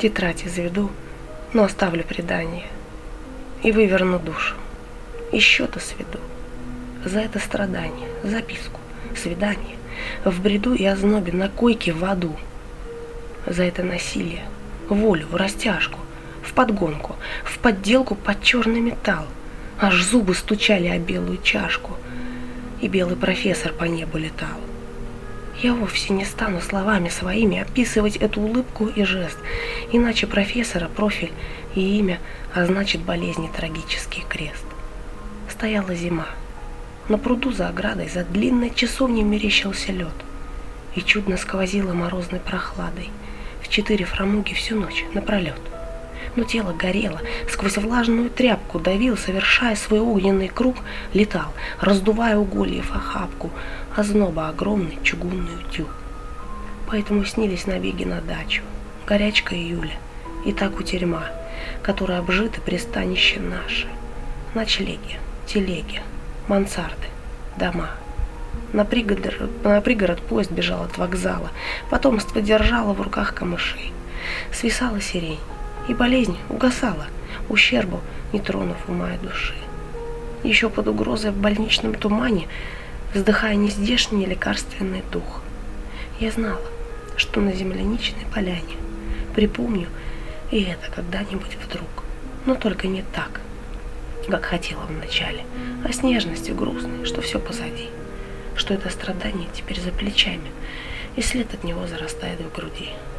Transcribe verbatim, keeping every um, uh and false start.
тетрадь изведу, но оставлю предание и выверну душу, и счеты сведу. За это страдание, записку, свидание, в бреду и ознобе на койке в аду. За это насилие, волю, в растяжку, в подгонку, в подделку под черный металл. Аж зубы стучали о белую чашку, и белый профессор по небу летал. Я вовсе не стану словами своими описывать эту улыбку и жест, иначе профессора профиль и имя, а значит болезни трагический крест. Стояла зима. На пруду за оградой за длинной часовней мерещился лед, и чудно сквозило морозной прохладой в четыре фрамуги всю ночь напролет. Но тело горело, сквозь влажную тряпку давил, совершая свой огненный круг, летал, раздувая угольев охапку, озноба огромный чугунный утюг. Поэтому снились набеги на дачу, горячка июля, и так у тюрьма, которой обжиты пристанище наши, ночлеги, телеги, мансарды, дома. На пригород, на пригород поезд бежал от вокзала, потомство держало в руках камышей. Свисала сирень, и болезнь угасала, ущербу не тронув ума и души. Еще под угрозой в больничном тумане, вздыхая нездешний лекарственный дух, я знала, что на земляничной поляне припомню и это когда-нибудь вдруг, но только не так, как хотела вначале, а с нежностью грустной, что все позади, что это страдание теперь за плечами, и след от него зарастает в груди.